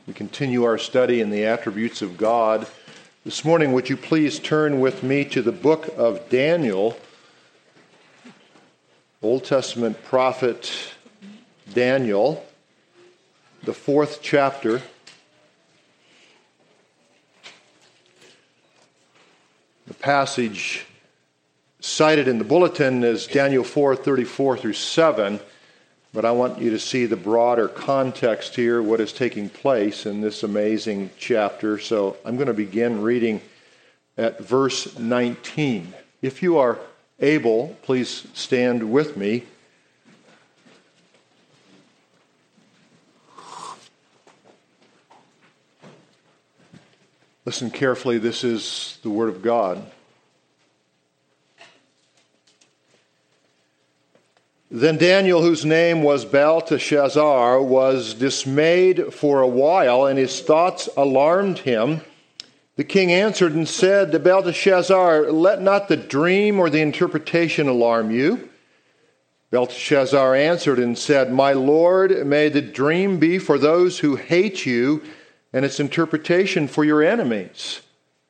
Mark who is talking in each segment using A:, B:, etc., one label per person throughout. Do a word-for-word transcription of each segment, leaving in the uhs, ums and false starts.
A: We continue our study in the attributes of God. This morning, would you please turn with me to the book of Daniel, Old Testament prophet Daniel, the fourth chapter. The passage cited in the bulletin is Daniel four, thirty-four through seven. But I want you to see the broader context here, what is taking place in this amazing chapter. So I'm going to begin reading at verse nineteen. If you are able, please stand with me. Listen carefully, this is the Word of God. Then Daniel, whose name was Belteshazzar, was dismayed for a while, and his thoughts alarmed him. The king answered and said to Belteshazzar, "Let not the dream or the interpretation alarm you." Belteshazzar answered and said, "My lord, may the dream be for those who hate you, and its interpretation for your enemies.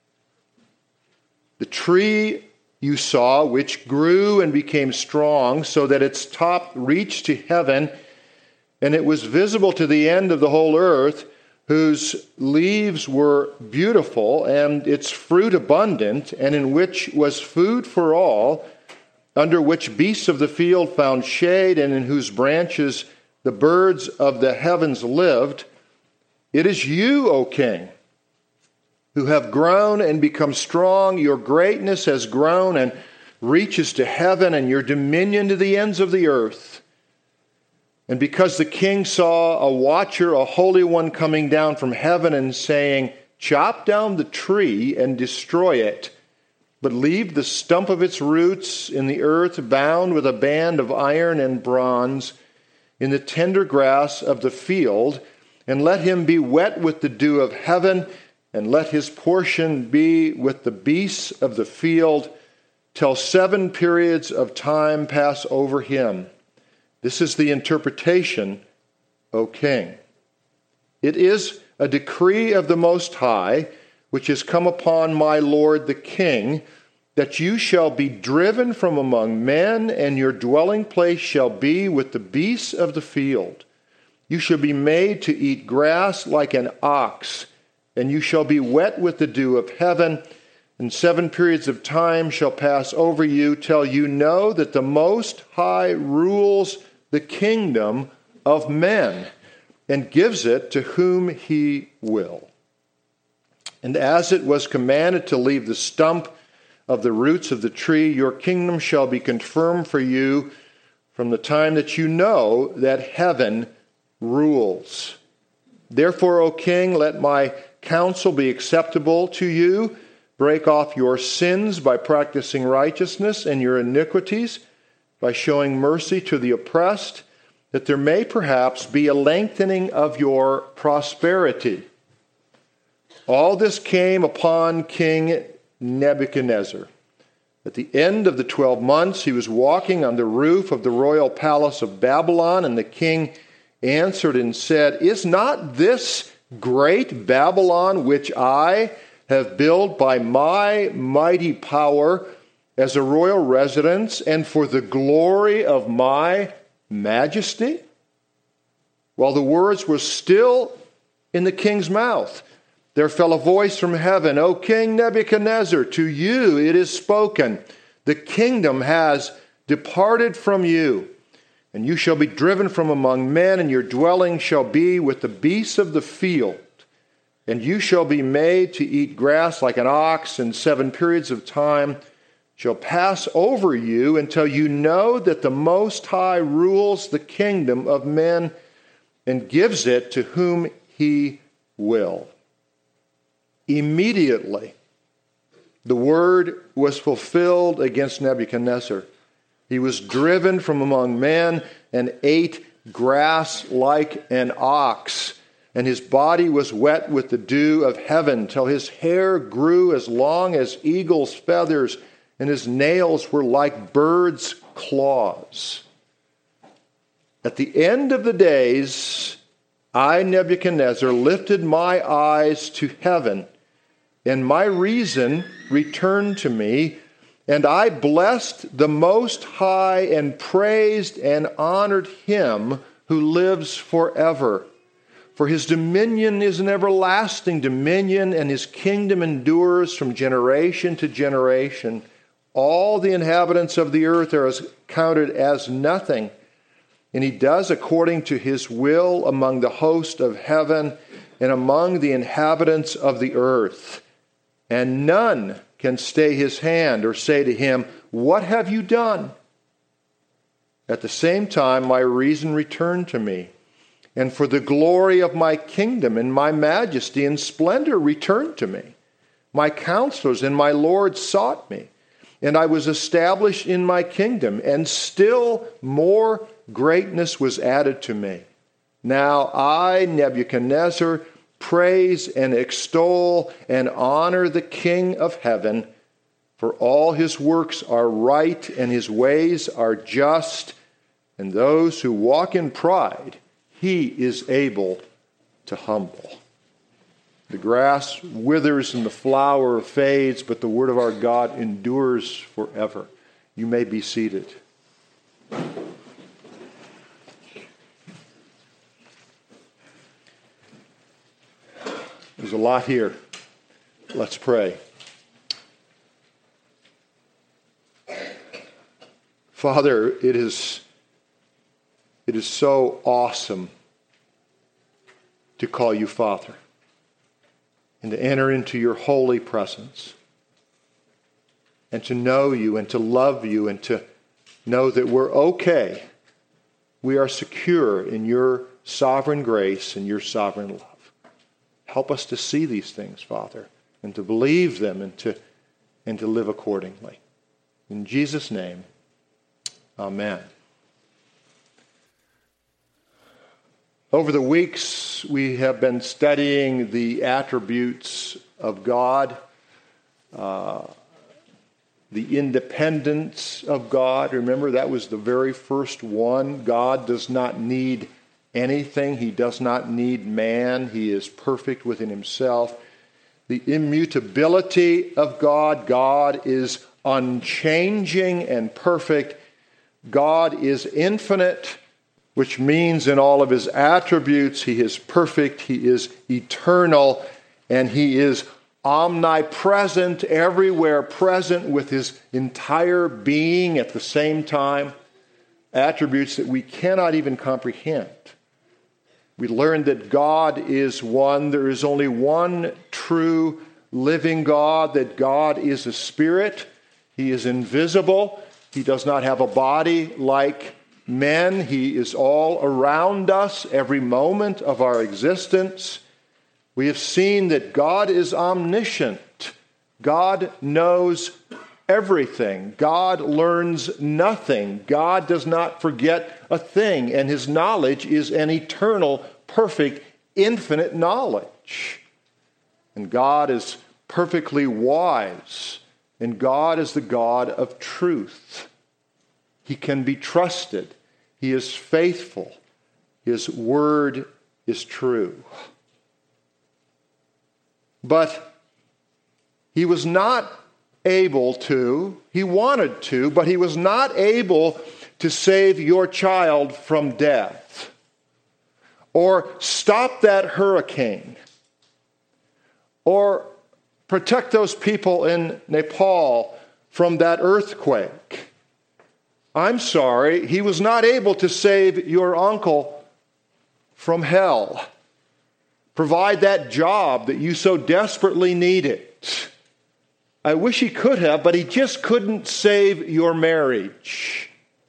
A: The tree you saw, which grew and became strong, so that its top reached to heaven, and it was visible to the end of the whole earth, whose leaves were beautiful, and its fruit abundant, and in which was food for all, under which beasts of the field found shade, and in whose branches the birds of the heavens lived. It is you, O king, who have grown and become strong. Your greatness has grown and reaches to heaven, and your dominion to the ends of the earth. And because the king saw a watcher, a holy one, coming down from heaven and saying, 'Chop down the tree and destroy it, but leave the stump of its roots in the earth, bound with a band of iron and bronze, in the tender grass of the field, and let him be wet with the dew of heaven, and let his portion be with the beasts of the field, till seven periods of time pass over him.' This is the interpretation, O king. It is a decree of the Most High, which has come upon my lord the king, that you shall be driven from among men, and your dwelling place shall be with the beasts of the field. You shall be made to eat grass like an ox, and you shall be wet with the dew of heaven, and seven periods of time shall pass over you, till you know that the Most High rules the kingdom of men, and gives it to whom he will. And as it was commanded to leave the stump of the roots of the tree, your kingdom shall be confirmed for you from the time that you know that heaven rules. Therefore, O king, let my counsel be acceptable to you. Break off your sins by practicing righteousness, and your iniquities by showing mercy to the oppressed, that there may perhaps be a lengthening of your prosperity." All this came upon King Nebuchadnezzar. At the end of the twelve months, he was walking on the roof of the royal palace of Babylon, and the king answered and said, "Is not this great Babylon, which I have built by my mighty power as a royal residence, and for the glory of my majesty?" While the words were still in the king's mouth, there fell a voice from heaven, "O King Nebuchadnezzar, to you it is spoken, the kingdom has departed from you, and you shall be driven from among men, and your dwelling shall be with the beasts of the field. And you shall be made to eat grass like an ox, and seven periods of time shall pass over you until you know that the Most High rules the kingdom of men and gives it to whom he will." Immediately, the word was fulfilled against Nebuchadnezzar. He was driven from among men and ate grass like an ox, and his body was wet with the dew of heaven, till his hair grew as long as eagle's feathers, and his nails were like birds' claws. At the end of the days, I, Nebuchadnezzar, lifted my eyes to heaven, and my reason returned to me, and I blessed the Most High and praised and honored him who lives forever. For his dominion is an everlasting dominion, and his kingdom endures from generation to generation. All the inhabitants of the earth are counted as nothing, and he does according to his will among the host of heaven and among the inhabitants of the earth. And none can stay his hand or say to him, "What have you done?" At the same time, my reason returned to me, and for the glory of my kingdom and my majesty and splendor returned to me. My counselors and my lords sought me, and I was established in my kingdom, and still more greatness was added to me. Now I, Nebuchadnezzar, praise and extol and honor the King of heaven, for all his works are right and his ways are just, and those who walk in pride he is able to humble. The grass withers and the flower fades, but the word of our God endures forever. You may be seated. There's a lot here. Let's pray. Father, it is, it is so awesome to call you Father and to enter into your holy presence and to know you and to love you and to know that we're okay. We are secure in your sovereign grace and your sovereign love. Help us to see these things, Father, and to believe them and to, and to live accordingly. In Jesus' name, amen. Over the weeks, we have been studying the attributes of God, uh, the independence of God. Remember, that was the very first one. God does not need anything. He does not need man. He is perfect within himself. The immutability of God. God is unchanging and perfect. God is infinite, which means in all of his attributes, he is perfect, he is eternal, and he is omnipresent, everywhere present with his entire being at the same time. Attributes that we cannot even comprehend. We learned that God is one. There is only one true living God, that God is a spirit. He is invisible. He does not have a body like men. He is all around us every moment of our existence. We have seen that God is omniscient. God knows everything. God learns nothing. God does not forget a thing, and his knowledge is an eternal, perfect, infinite knowledge. And God is perfectly wise, and God is the God of truth. He can be trusted. He is faithful. His word is true. But he was not able to, he wanted to, but he was not able to save your child from death, or stop that hurricane, or protect those people in Nepal from that earthquake. I'm sorry, he was not able to save your uncle from hell, provide that job that you so desperately needed. I wish he could have, but he just couldn't save your marriage.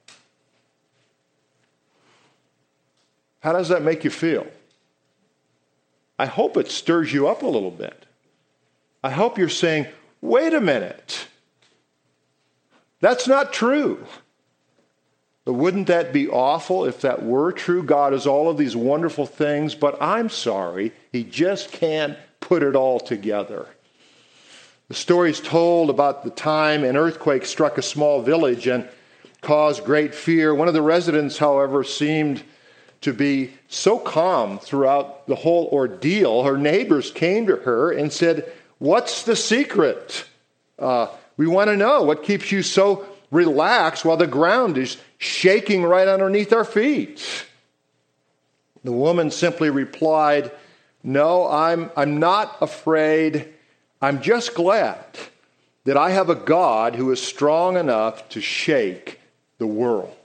A: How does that make you feel? I hope it stirs you up a little bit. I hope you're saying, wait a minute. That's not true. But wouldn't that be awful if that were true? God is all of these wonderful things, but I'm sorry, he just can't put it all together. The story is told about the time an earthquake struck a small village and caused great fear. One of the residents, however, seemed to be so calm throughout the whole ordeal. Her neighbors came to her and said, "What's the secret? Uh, we want to know what keeps you so relaxed while the ground is shaking right underneath our feet." The woman simply replied, "No, I'm, I'm not afraid. I'm just glad that I have a God who is strong enough to shake the world."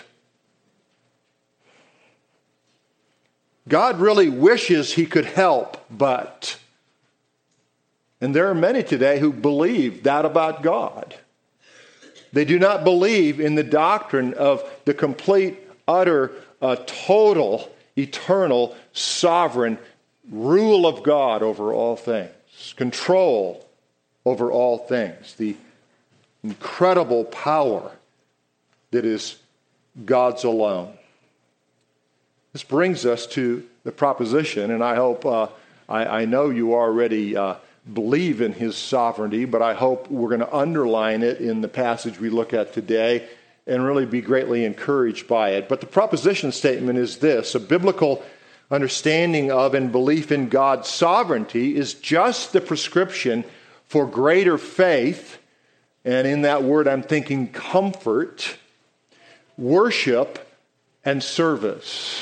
A: God really wishes he could help, but, and there are many today who believe that about God. They do not believe in the doctrine of the complete, utter, uh, total, eternal, sovereign rule of God over all things, control over all things, the incredible power that is God's alone. This brings us to the proposition, and I hope, uh, I, I know you already uh, believe in his sovereignty, but I hope we're going to underline it in the passage we look at today and really be greatly encouraged by it. But the proposition statement is this: a biblical understanding of and belief in God's sovereignty is just the prescription for greater faith, and in that word I'm thinking comfort, worship, and service.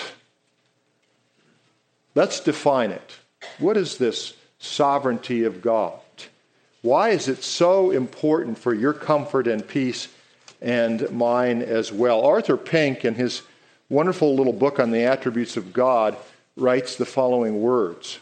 A: Let's define it. What is this sovereignty of God? Why is it so important for your comfort and peace and mine as well? Arthur Pink, in his wonderful little book on the attributes of God, writes the following words: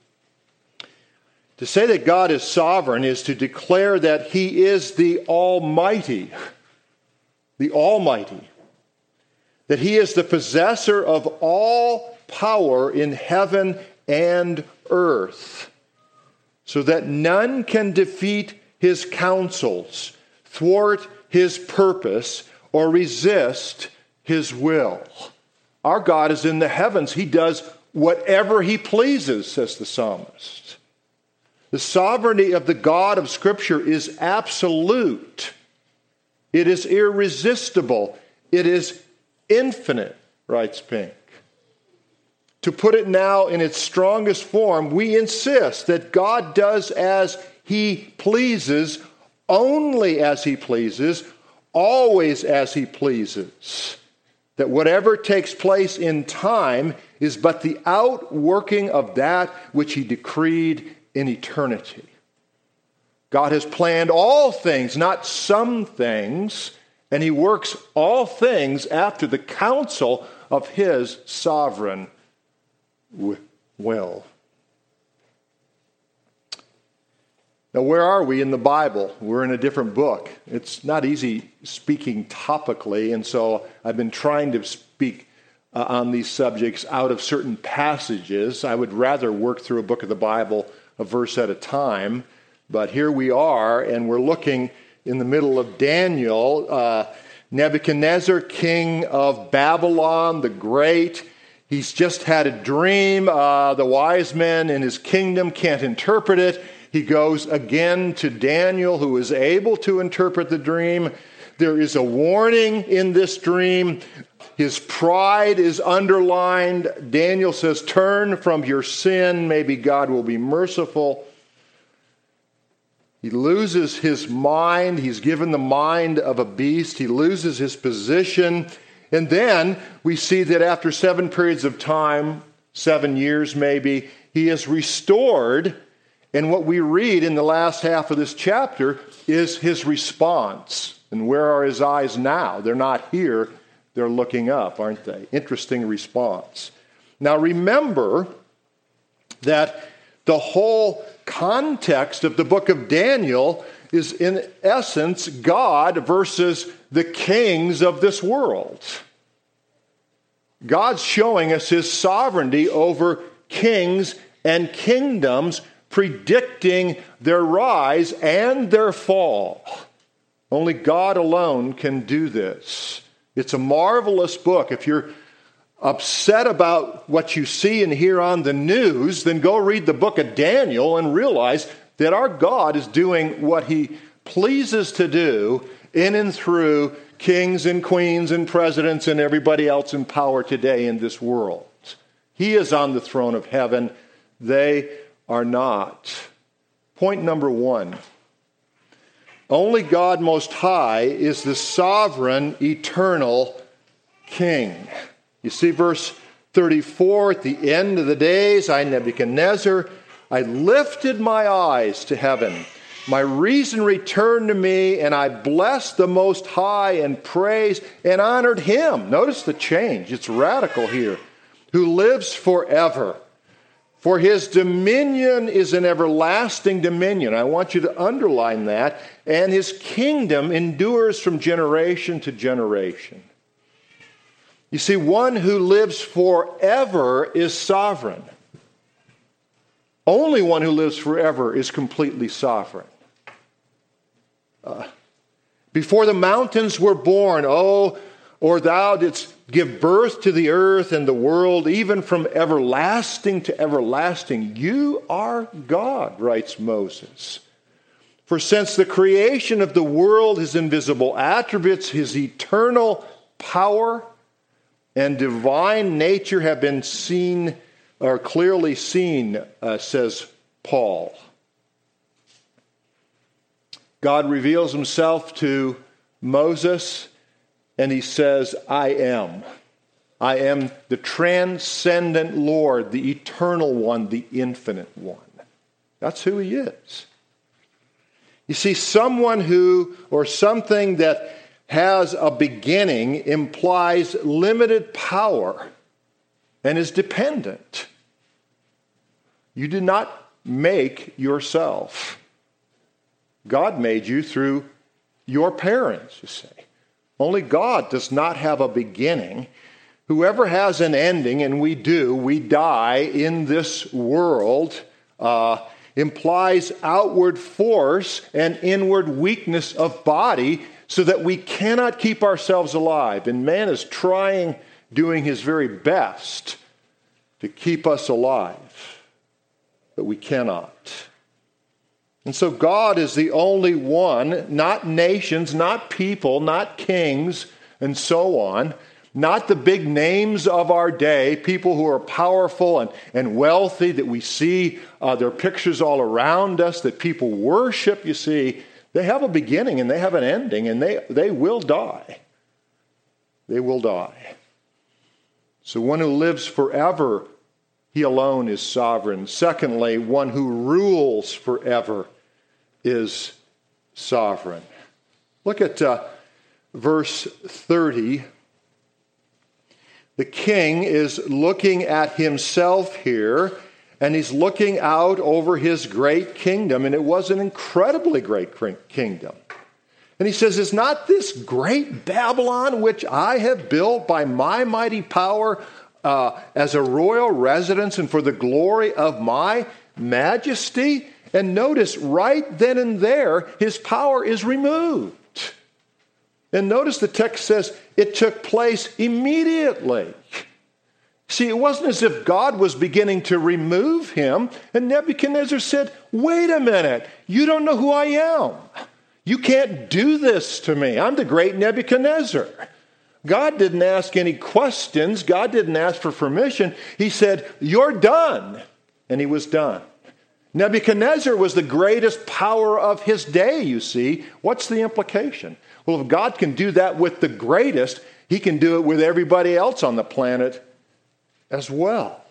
A: "To say that God is sovereign is to declare that he is the Almighty, the Almighty, that he is the possessor of all power in heaven and earth, so that none can defeat his counsels, thwart his purpose, or resist his will." Our God is in the heavens. He does whatever he pleases, says the psalmist. The sovereignty of the God of Scripture is absolute. It is irresistible. It is infinite, writes Pink. To put it now in its strongest form, we insist that God does as he pleases, only as he pleases, always as he pleases. That whatever takes place in time is but the outworking of that which he decreed in eternity. God has planned all things, not some things, and he works all things after the counsel of his sovereign will. Now, where are we in the Bible? We're in a different book. It's not easy speaking topically, and so I've been trying to speak uh, on these subjects out of certain passages. I would rather work through a book of the Bible a verse at a time, but here we are, and we're looking in the middle of Daniel. uh, Nebuchadnezzar, king of Babylon the Great. He's just had a dream. Uh, the wise men in his kingdom can't interpret it. He goes again to Daniel, who is able to interpret the dream. There is a warning in this dream. His pride is underlined. Daniel says, "Turn from your sin. Maybe God will be merciful." He loses his mind. He's given the mind of a beast. He loses his position. And then we see that after seven periods of time, seven years maybe, he is restored. And what we read in the last half of this chapter is his response. And where are his eyes now? They're not here. They're looking up, aren't they? Interesting response. Now remember that the whole context of the book of Daniel is in essence God versus the kings of this world. God's showing us his sovereignty over kings and kingdoms, predicting their rise and their fall. Only God alone can do this. It's a marvelous book. If you're upset about what you see and hear on the news, then go read the book of Daniel and realize that our God is doing what he pleases to do in and through kings and queens and presidents and everybody else in power today in this world. He is on the throne of heaven. They are not. Point number one. Only God Most High is the sovereign, eternal King. You see verse thirty-four, at the end of the days, I, Nebuchadnezzar, I lifted my eyes to heaven. My reason returned to me, and I blessed the Most High and praised and honored Him. Notice the change. It's radical here. Who lives forever. For His dominion is an everlasting dominion. I want you to underline that. And His kingdom endures from generation to generation. You see, one who lives forever is sovereign. Only one who lives forever is completely sovereign. Uh, before the mountains were born, oh, or thou didst give birth to the earth and the world, even from everlasting to everlasting. You are God, writes Moses. For since the creation of the world, His invisible attributes, His eternal power and divine nature have been seen, or clearly seen, uh, says Paul. God reveals Himself to Moses, and He says, I am. I am the transcendent Lord, the eternal one, the infinite one. That's who He is. You see, someone who, or something that has a beginning implies limited power and is dependent. You did not make yourself. God made you through your parents, you say. Only God does not have a beginning. Whoever has an ending, and we do, we die in this world, uh, implies outward force and inward weakness of body so that we cannot keep ourselves alive. And man is trying, doing his very best to keep us alive, but we cannot. And so God is the only one, not nations, not people, not kings, and so on, not the big names of our day, people who are powerful and, and wealthy that we see uh, their pictures all around us, that people worship, you see. They have a beginning and they have an ending, and they, they will die. They will die. So one who lives forever, He alone is sovereign. Secondly, one who rules forever is sovereign. Look at uh, verse thirty. The king is looking at himself here, and he's looking out over his great kingdom, and it was an incredibly great kingdom. And he says, is not this great Babylon, which I have built by my mighty power, uh, as a royal residence and for the glory of my majesty? And notice, right then and there, his power is removed. And notice the text says it took place immediately. See, it wasn't as if God was beginning to remove him, and Nebuchadnezzar said, wait a minute, you don't know who I am. You can't do this to me. I'm the great Nebuchadnezzar. God didn't ask any questions. God didn't ask for permission. He said, you're done. And he was done. Nebuchadnezzar was the greatest power of his day, you see. What's the implication? Well, if God can do that with the greatest, He can do it with everybody else on the planet as well.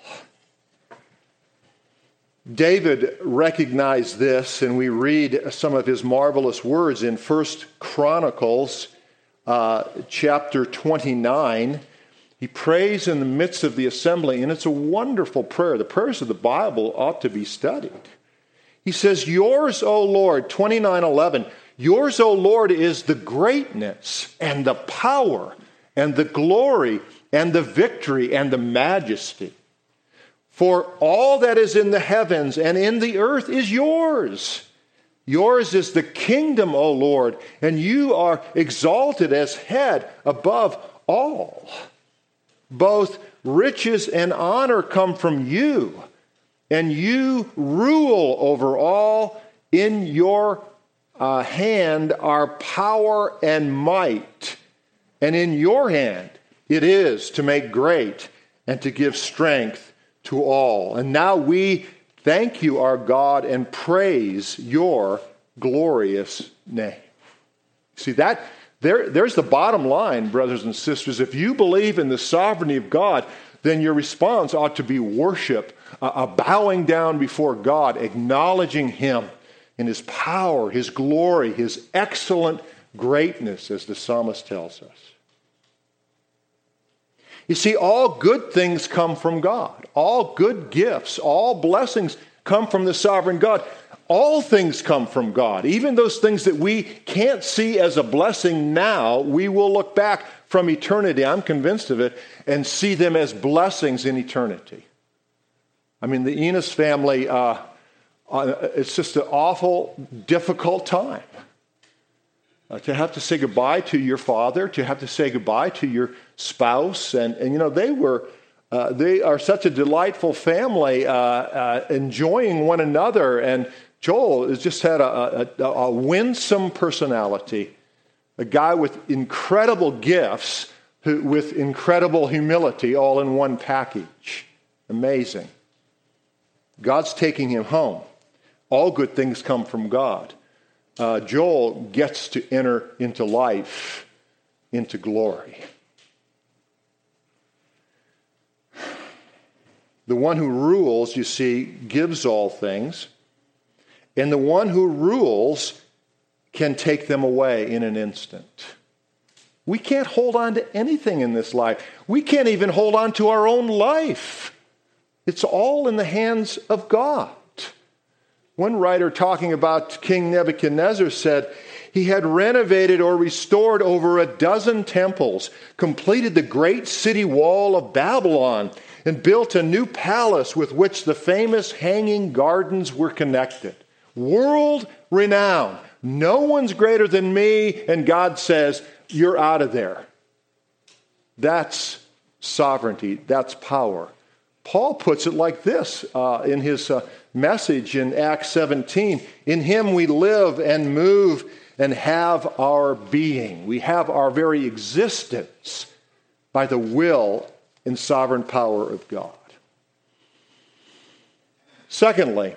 A: David recognized this, and we read some of his marvelous words in First Chronicles uh, chapter twenty-nine. He prays in the midst of the assembly, and it's a wonderful prayer. The prayers of the Bible ought to be studied. He says, yours, O Lord, twenty-nine eleven, yours, O Lord, is the greatness and the power and the glory and the victory and the majesty. For all that is in the heavens and in the earth is yours. Yours is the kingdom, O Lord, and you are exalted as head above all. Both riches and honor come from you, and you rule over all. In your uh, hand are power and might, and in your hand it is to make great and to give strength to all. And now we thank you, our God, and praise your glorious name. See, that there, there's the bottom line, brothers and sisters. If you believe in the sovereignty of God, then your response ought to be worship, a, a bowing down before God, acknowledging him in his power, his glory, his excellent greatness, as the psalmist tells us. You see, all good things come from God. All good gifts, all blessings come from the sovereign God. All things come from God. Even those things that we can't see as a blessing now, we will look back from eternity, I'm convinced of it, and see them as blessings in eternity. I mean, the Enos family, uh, uh, it's just an awful, difficult time. Uh, to have to say goodbye to your father, to have to say goodbye to your spouse. And, and you know, they were, uh, they are such a delightful family, uh, uh, enjoying one another. And Joel has just had a, a, a winsome personality, a guy with incredible gifts, who, with incredible humility, all in one package. Amazing. God's taking him home. All good things come from God. Uh, Joel gets to enter into life, into glory. The one who rules, you see, gives all things, and the one who rules can take them away in an instant. We can't hold on to anything in this life. We can't even hold on to our own life. It's all in the hands of God. One writer talking about King Nebuchadnezzar said he had renovated or restored over a dozen temples, completed the great city wall of Babylon, and built a new palace with which the famous hanging gardens were connected. World renowned. No one's greater than me, and God says, you're out of there. That's sovereignty. That's power. Paul puts it like this uh, in his uh, message in Acts seventeen. In him we live and move and have our being. We have our very existence by the will and sovereign power of God. Secondly,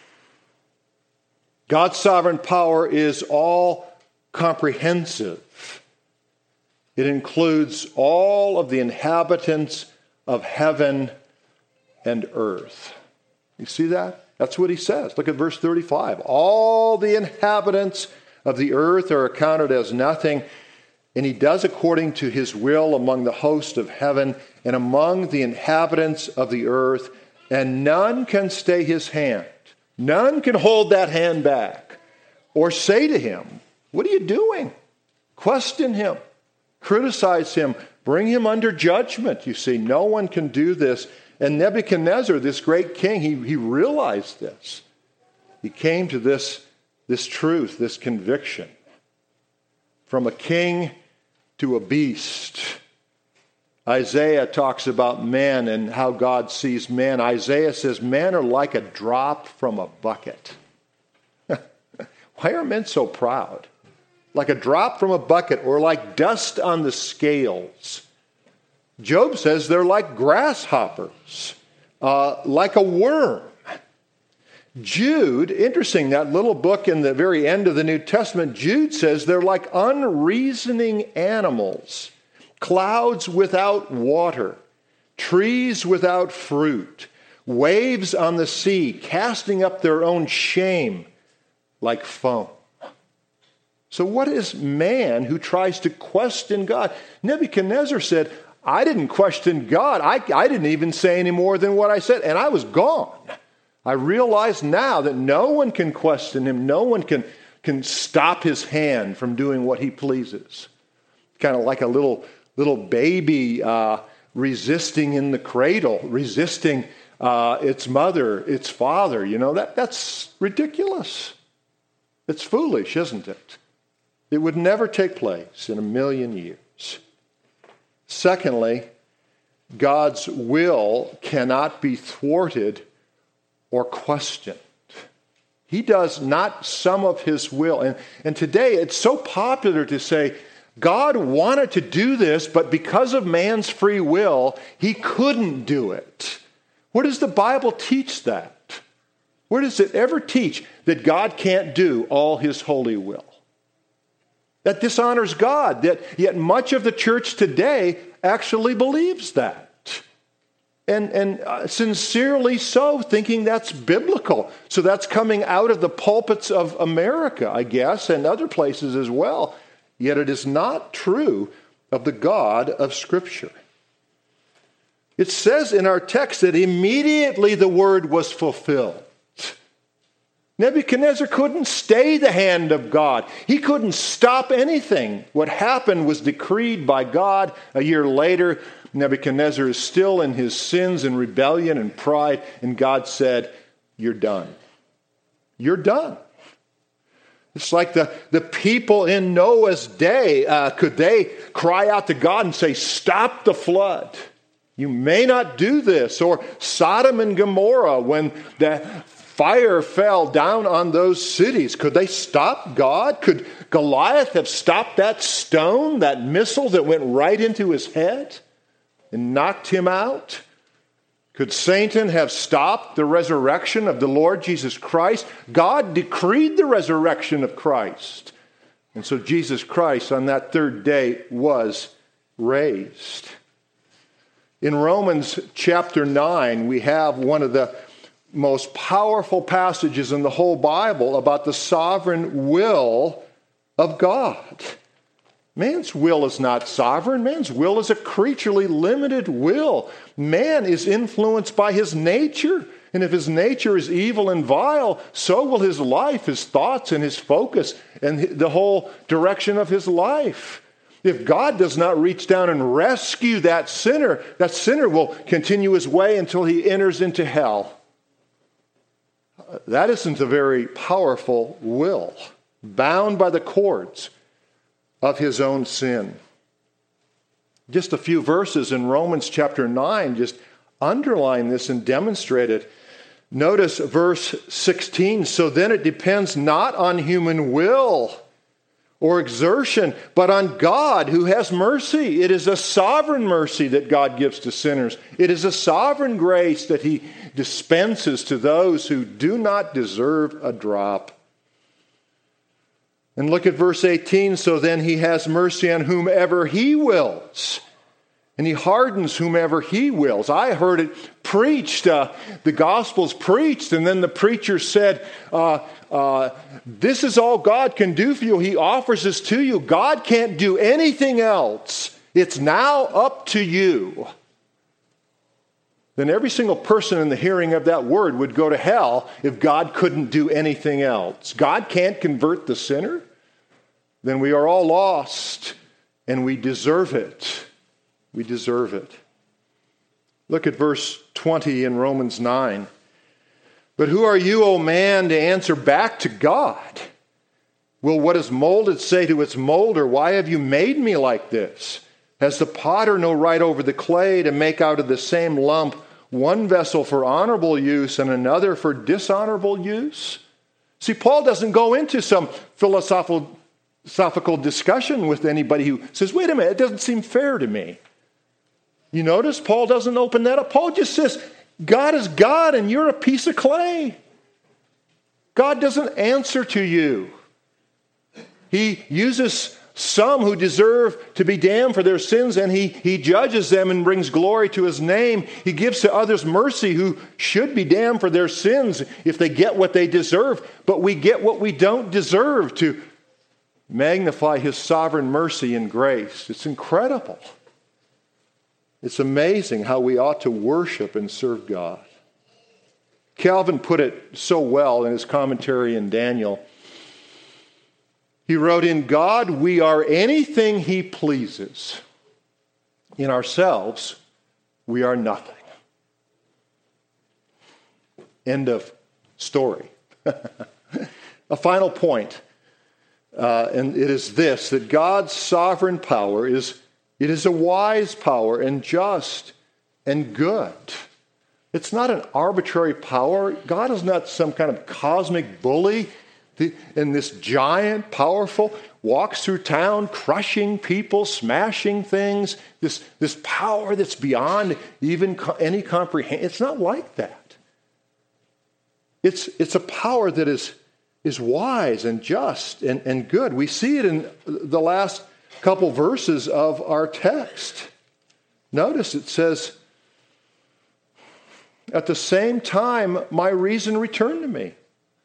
A: God's sovereign power is all comprehensive. It includes all of the inhabitants of heaven and earth. You see that? That's what he says. Look at verse thirty-five. All the inhabitants of the earth are accounted as nothing, and he does according to his will among the host of heaven and among the inhabitants of the earth, and none can stay his hand. None can hold that hand back or say to him, what are you doing? Question him, criticize him, bring him under judgment. You see, no one can do this. And Nebuchadnezzar, this great king, he, he realized this. He came to this, this truth, this conviction. From a king to a beast. Isaiah talks about men and how God sees men. Isaiah says men are like a drop from a bucket. Why are men so proud? Like a drop from a bucket, or like dust on the scales. Job says they're like grasshoppers, uh, like a worm. Jude, interesting, that little book in the very end of the New Testament, Jude says they're like unreasoning animals, clouds without water, trees without fruit, waves on the sea, casting up their own shame like foam. So what is man who tries to question God? Nebuchadnezzar said, I didn't question God. I, I didn't even say any more than what I said, and I was gone. I realize now that no one can question him. No one can, can stop his hand from doing what he pleases. Kind of like a little, little baby uh, resisting in the cradle, resisting uh, its mother, its father. You know, that, that's ridiculous. It's foolish, isn't it? It would never take place in a million years. Secondly, God's will cannot be thwarted or questioned. He does not some of his will. And, and today it's so popular to say, God wanted to do this, but because of man's free will, he couldn't do it. Where does the Bible teach that? Where does it ever teach that God can't do all his holy will? That dishonors God, that yet much of the church today actually believes that. And, and uh, sincerely so, thinking that's biblical. So that's coming out of the pulpits of America, I guess, and other places as well. Yet it is not true of the God of Scripture. It says in our text that immediately the word was fulfilled. Nebuchadnezzar couldn't stay the hand of God. He couldn't stop anything. What happened was decreed by God. A year later, Nebuchadnezzar is still in his sins and rebellion and pride, and God said, "You're done. You're done." It's like the, the people in Noah's day. Uh, could they cry out to God and say, "Stop the flood. You may not do this." Or Sodom and Gomorrah, when the fire fell down on those cities, could they stop God? Could Goliath have stopped that stone, that missile that went right into his head and knocked him out? Could Satan have stopped the resurrection of the Lord Jesus Christ? God decreed the resurrection of Christ. And so Jesus Christ on that third day was raised. In Romans chapter nine, we have one of the most powerful passages in the whole Bible about the sovereign will of God. Man's will is not sovereign. Man's will is a creaturely limited will. Man is influenced by his nature. And if his nature is evil and vile, so will his life, his thoughts, and his focus, and the whole direction of his life. If God does not reach down and rescue that sinner, that sinner will continue his way until he enters into hell. That isn't a very powerful will, bound by the cords of his own sin. Just a few verses in Romans chapter nine just underline this and demonstrate it. Notice verse sixteen. So then it depends not on human will or exertion, but on God who has mercy. It is a sovereign mercy that God gives to sinners. It is a sovereign grace that he dispenses to those who do not deserve a drop. And look at verse eighteen. So then he has mercy on whomever he wills, and he hardens whomever he wills. I heard it preached, uh, the gospel's preached, and then the preacher said, uh, uh, this is all God can do for you. He offers this to you. God can't do anything else. It's now up to you. Then every single person in the hearing of that word would go to hell if God couldn't do anything else. God can't convert the sinner? Then we are all lost, and we deserve it. We deserve it. Look at verse twenty in Romans nine. But who are you, O man, to answer back to God? Will what is molded say to its molder, why have you made me like this? Has the potter no right over the clay to make out of the same lump one vessel for honorable use and another for dishonorable use? See, Paul doesn't go into some philosophical, philosophical discussion with anybody who says, wait a minute, it doesn't seem fair to me. You notice Paul doesn't open that up. Paul just says, God is God and you're a piece of clay. God doesn't answer to you. He uses some who deserve to be damned for their sins, and he, he judges them and brings glory to his name. He gives to others mercy who should be damned for their sins if they get what they deserve. But we get what we don't deserve to magnify his sovereign mercy and grace. It's incredible. It's amazing how we ought to worship and serve God. Calvin put it so well in his commentary in Daniel. He wrote, in God we are anything he pleases. In ourselves, we are nothing. End of story. A final point, uh, and it is this, that God's sovereign power is It is a wise power and just and good. It's not an arbitrary power. God is not some kind of cosmic bully and this giant, powerful. walks through town crushing people, smashing things, this, this power that's beyond even co- any comprehension. It's not like that. It's, it's a power that is, is wise and just and, and good. We see it in the last couple verses of our text. Notice it says, at the same time, my reason returned to me,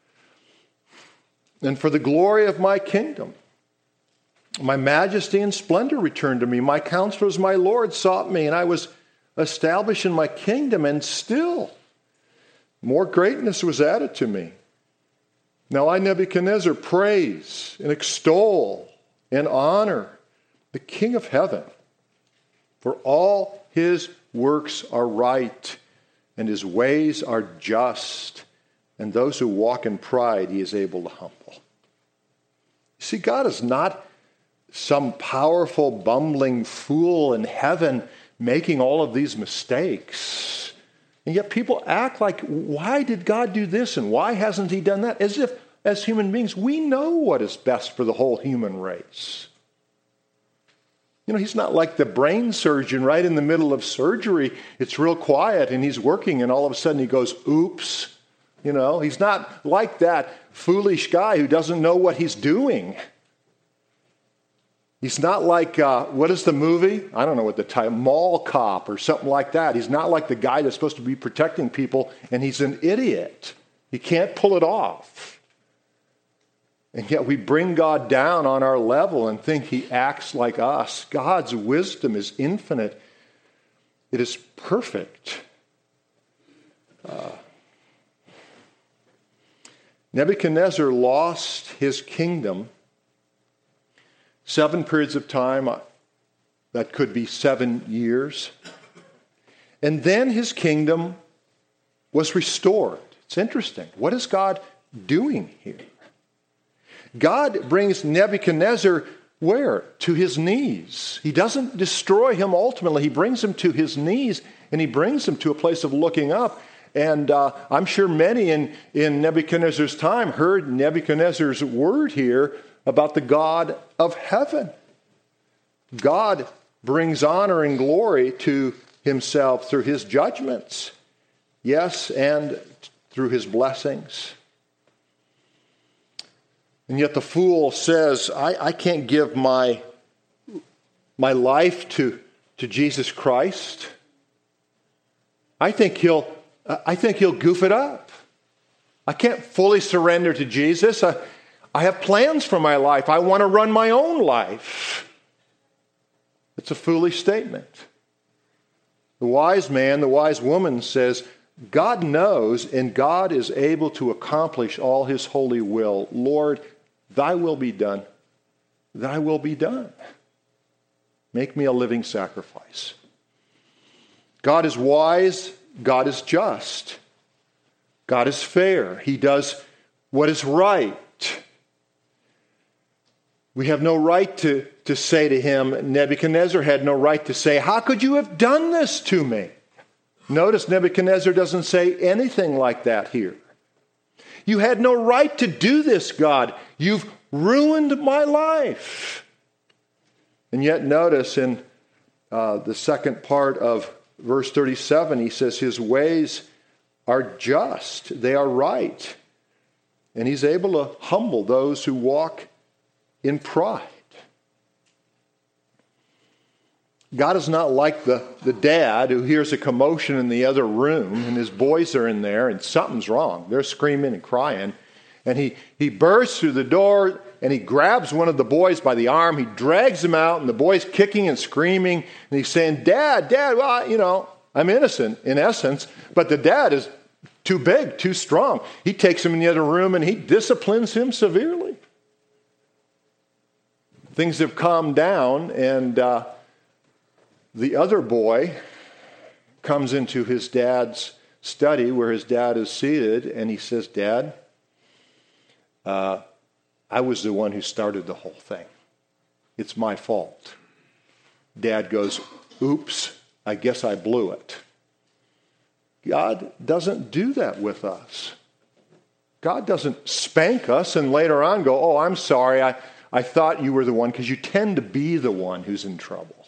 A: and for the glory of my kingdom, my majesty and splendor returned to me. My counselors, my Lord, sought me, and I was established in my kingdom, and still more greatness was added to me. Now I, Nebuchadnezzar, praise and extol and honor the King of heaven, for all his works are right, and his ways are just, and those who walk in pride he is able to humble. You see, God is not some powerful, bumbling fool in heaven making all of these mistakes. And yet people act like, why did God do this and why hasn't he done that? As if, as human beings, we know what is best for the whole human race. You know, he's not like the brain surgeon right in the middle of surgery. It's real quiet and he's working and all of a sudden he goes, oops. You know, he's not like that foolish guy who doesn't know what he's doing. He's not like, uh, what is the movie? I don't know what the title, Mall Cop or something like that. He's not like the guy that's supposed to be protecting people and he's an idiot. He can't pull it off. And yet we bring God down on our level and think he acts like us. God's wisdom is infinite. It is perfect. Uh, Nebuchadnezzar lost his kingdom. Seven periods of time, that could be seven years. And then his kingdom was restored. It's interesting. What is God doing here? God brings Nebuchadnezzar where? To his knees. He doesn't destroy him ultimately. He brings him to his knees, and he brings him to a place of looking up. And uh, I'm sure many in, in Nebuchadnezzar's time heard Nebuchadnezzar's word here about the God of heaven. God brings honor and glory to himself through his judgments. Yes, and through his blessings. And yet the fool says, I, I can't give my, my life to, to Jesus Christ. I think he'll I think he'll goof it up. I can't fully surrender to Jesus. I, I have plans for my life. I want to run my own life. It's a foolish statement. The wise man, the wise woman says, God knows and God is able to accomplish all his holy will. Lord, thy will be done. Thy will be done. Make me a living sacrifice. God is wise. God is just. God is fair. He does what is right. We have no right to, to say to him, Nebuchadnezzar had no right to say, how could you have done this to me? Notice Nebuchadnezzar doesn't say anything like that here. You had no right to do this, God. You've ruined my life. And yet notice in uh, the second part of verse thirty-seven, he says his ways are just. They are right. And he's able to humble those who walk in pride. God is not like the, the dad who hears a commotion in the other room and his boys are in there and something's wrong. They're screaming and crying. And he, he bursts through the door and he grabs one of the boys by the arm. He drags him out and the boy's kicking and screaming. And he's saying, Dad, Dad, well, you know, I'm innocent in essence. But the dad is too big, too strong. He takes him in the other room and he disciplines him severely. Things have calmed down and uh, the other boy comes into his dad's study where his dad is seated and he says, Dad, uh, I was the one who started the whole thing. It's my fault. Dad goes, oops, I guess I blew it. God doesn't do that with us. God doesn't spank us and later on go, oh, I'm sorry, I, I thought you were the one, because you tend to be the one who's in trouble.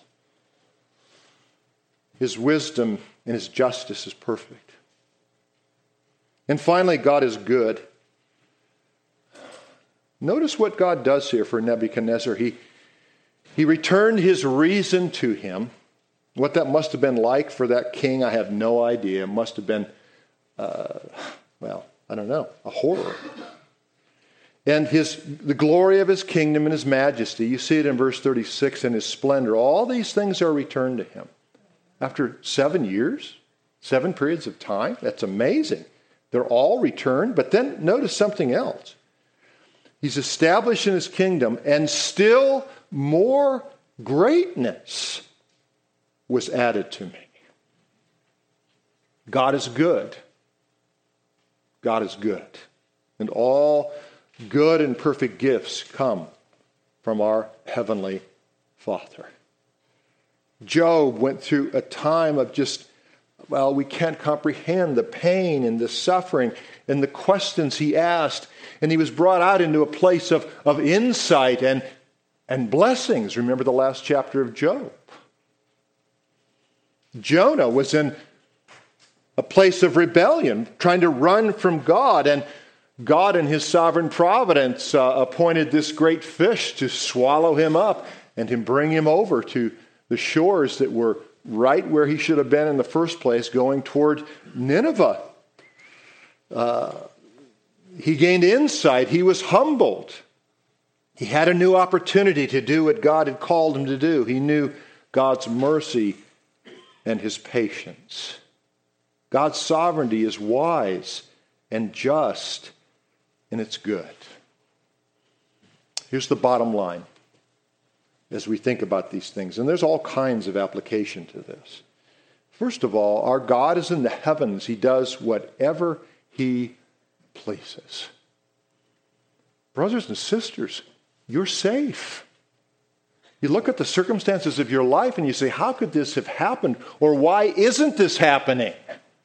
A: His wisdom and his justice is perfect. And finally, God is good. Notice what God does here for Nebuchadnezzar. He, he returned his reason to him. What that must have been like for that king, I have no idea. It must have been, uh, well, I don't know, a horror. And his the glory of his kingdom and his majesty, you see it in verse thirty-six, and his splendor. All these things are returned to him. After seven years, seven periods of time, that's amazing. They're all returned, but then notice something else. He's established in his kingdom, and still more greatness was added to me. God is good. God is good. And all good and perfect gifts come from our heavenly Father. Job went through a time of just, well, we can't comprehend the pain and the suffering and the questions he asked. And he was brought out into a place of, of insight and, and blessings. Remember the last chapter of Job. Jonah was in a place of rebellion, trying to run from God. And God in his sovereign providence uh, appointed this great fish to swallow him up and to bring him over to the shores that were right where he should have been in the first place, going toward Nineveh. Uh, he gained insight. He was humbled. He had a new opportunity to do what God had called him to do. He knew God's mercy and his patience. God's sovereignty is wise and just, and it's good. Here's the bottom line as we think about these things. And there's all kinds of application to this. First of all, our God is in the heavens. He does whatever he pleases. Brothers and sisters, you're safe. You look at the circumstances of your life and you say, how could this have happened? Or why isn't this happening?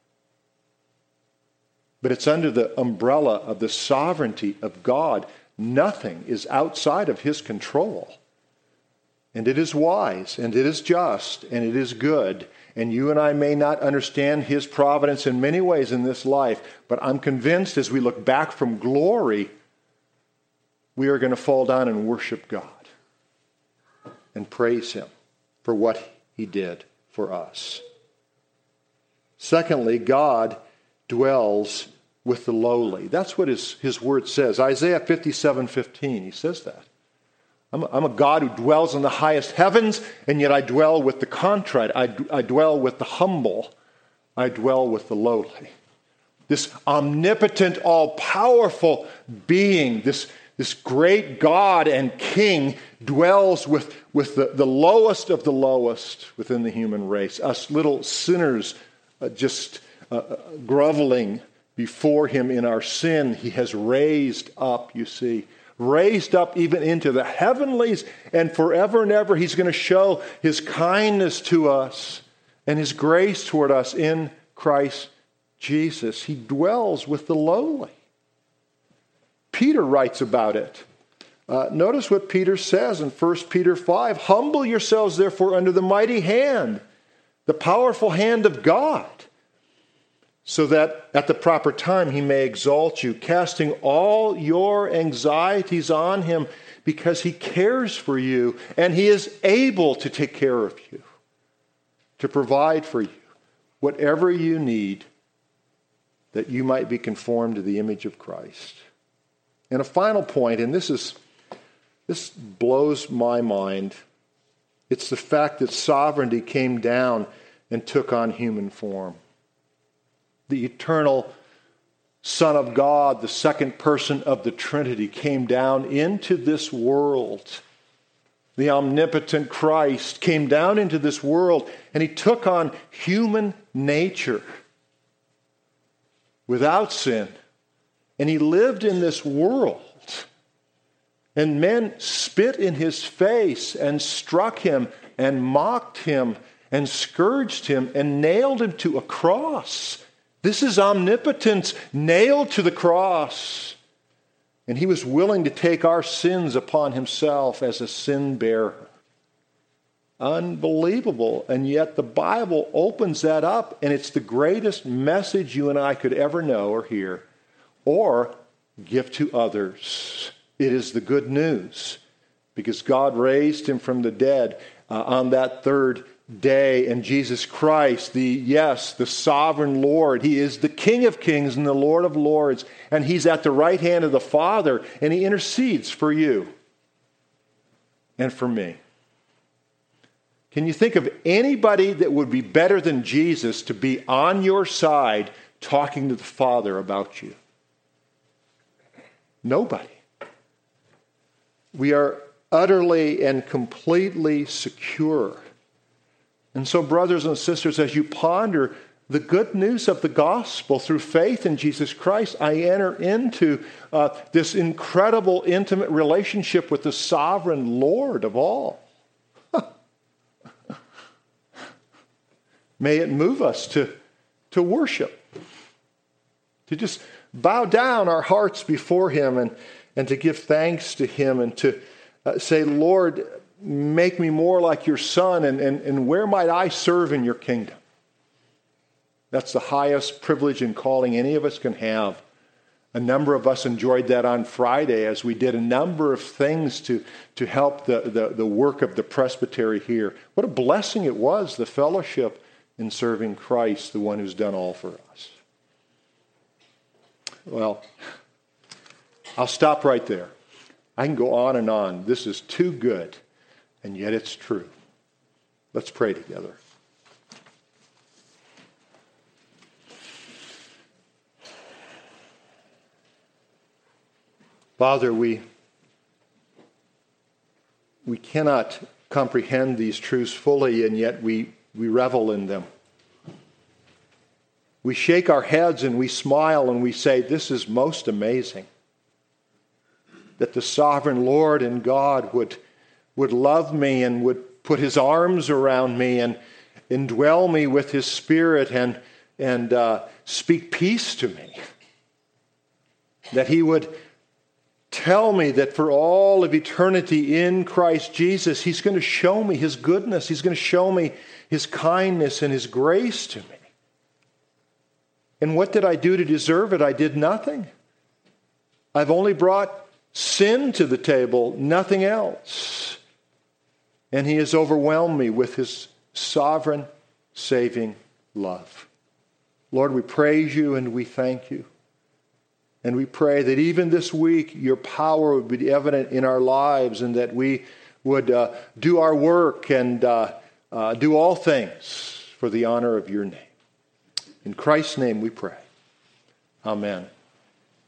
A: But it's under the umbrella of the sovereignty of God. Nothing is outside of his control. And it is wise, and it is just, and it is good. And you and I may not understand his providence in many ways in this life, but I'm convinced as we look back from glory, we are going to fall down and worship God and praise him for what he did for us. Secondly, God dwells with the lowly. That's what his, his word says. Isaiah fifty-seven fifteen, he says that. I'm a, I'm a God who dwells in the highest heavens, and yet I dwell with the contrite. I, I dwell with the humble. I dwell with the lowly. This omnipotent, all-powerful being, this, this great God and King, dwells with, with the, the lowest of the lowest within the human race. Us little sinners uh, just uh, groveling before him in our sin, he has raised up, you see. Raised up even into the heavenlies, and forever and ever he's going to show his kindness to us and his grace toward us in Christ Jesus. He dwells with the lowly. Peter writes about it. Uh, notice what Peter says in First Peter five. Humble yourselves, therefore, under the mighty hand, the powerful hand of God, so that at the proper time he may exalt you, casting all your anxieties on him because he cares for you and he is able to take care of you, to provide for you whatever you need that you might be conformed to the image of Christ. And a final point, and this is this blows my mind, it's the fact that sovereignty came down and took on human form. The eternal Son of God, the second person of the Trinity, came down into this world. The omnipotent Christ came down into this world, and he took on human nature without sin. And he lived in this world. And men spit in his face and struck him and mocked him and scourged him and nailed him to a cross. This is omnipotence nailed to the cross. And he was willing to take our sins upon himself as a sin bearer. Unbelievable. And yet the Bible opens that up, and it's the greatest message you and I could ever know or hear or give to others. It is the good news, because God raised him from the dead uh, on that third day. And Jesus Christ, the yes, the sovereign Lord, he is the King of kings and the Lord of lords. And he's at the right hand of the Father, and he intercedes for you and for me. Can you think of anybody that would be better than Jesus to be on your side talking to the Father about you? Nobody. We are utterly and completely secure. And so, brothers and sisters, as you ponder the good news of the gospel through faith in Jesus Christ, I enter into uh, this incredible, intimate relationship with the sovereign Lord of all. May it move us to, to worship, to just bow down our hearts before him and, and to give thanks to him and to uh, say, Lord, make me more like your Son, and, and, and where might I serve in your kingdom? That's the highest privilege and calling any of us can have. A number of us enjoyed that on Friday as we did a number of things to, to help the, the, the work of the presbytery here. What a blessing it was, the fellowship in serving Christ, the one who's done all for us. Well, I'll stop right there. I can go on and on. This is too good, and yet it's true. Let's pray together. Father, we, we cannot comprehend these truths fully, and yet we, we revel in them. We shake our heads and we smile and we say, this is most amazing. That the sovereign Lord and God would, would love me and would put his arms around me and indwell me with his Spirit and, and uh, speak peace to me. That he would tell me that for all of eternity in Christ Jesus, he's going to show me his goodness. He's going to show me his kindness and his grace to me. And what did I do to deserve it? I did nothing. I've only brought sin to the table, nothing else. And he has overwhelmed me with his sovereign, saving love. Lord, we praise you and we thank you. And we pray that even this week, your power would be evident in our lives and that we would uh, do our work and uh, uh, do all things for the honor of your name. In Christ's name we pray. Amen.